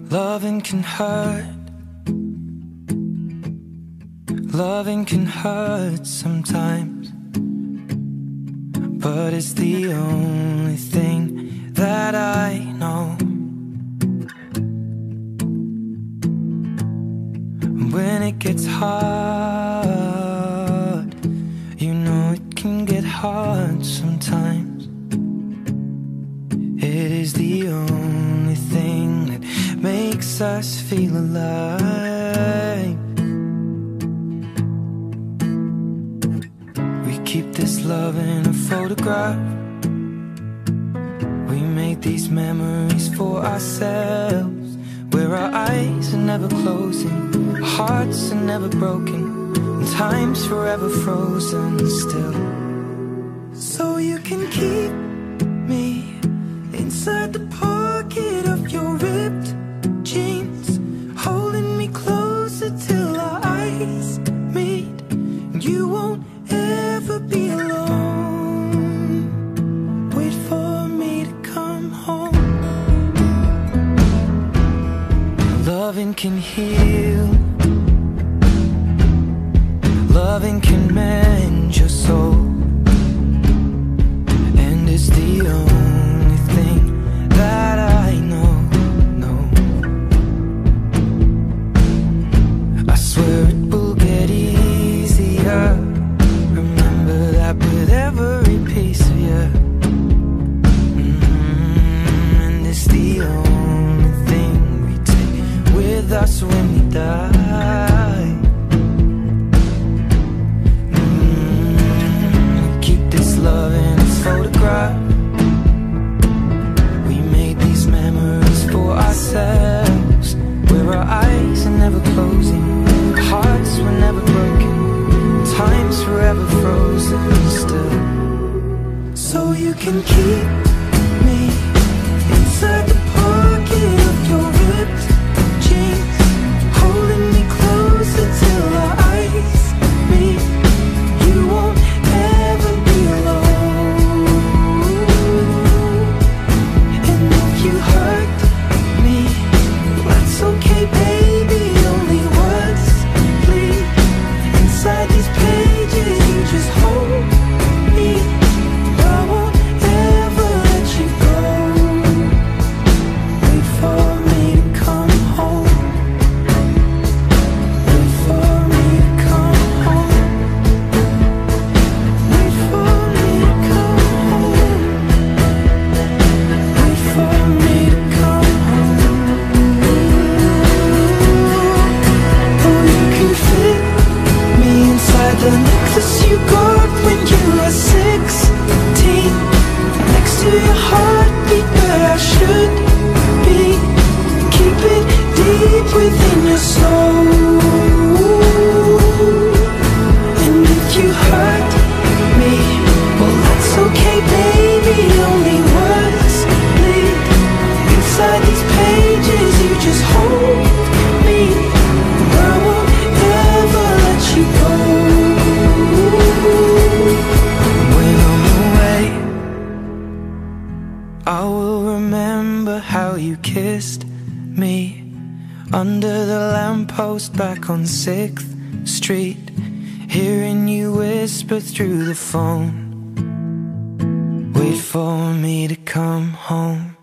Loving can hurt. Loving can hurt sometimes, but it's the only thing that I know. When it gets hard, you know it can get hard sometimes. It is the only thing that makes us feel alive. We keep this love in a photograph. We made these memories for ourselves, where our eyes are never closing, our hearts are never broken, and time's forever frozen still. So you can keep me inside the pocket of your ripped jeans, holding me closer till our eyes meet. You won't ever be alone. Wait for me to come home. Loving can heal. Loving can mend your soul, and it's the only thing that I know. I swear it will get easier. Remember that with every piece of you. And it's the only thing we take with us when we die. Keep this love in its photograph. We made these memories for ourselves, where our eyes are never closing, our hearts were never broken, time's forever frozen still. So you can keep me inside the pocket of your ripped jeans, holding me closer till our eyes meet. You won't ever be alone. And if you hurt me, that's okay, baby. Only words bleed inside these pages. You just hold me. I won't ever let you go. Wait for me to come home. Wait for me to come home. Wait for me to come home. Wait for me to come home. Oh, you can fit me inside the necklace you got when you were 16, next to your heartbeat where I should be. Keep it deep within your soul. And if you hurt me, well, that's okay, baby. Only words bleed inside these pages. You just hold me. I won't ever let you go. When I'm away, I will remember how you kissed me under the lamppost back on 6th Street, hearing you whisper through the phone. Wait for me to come home.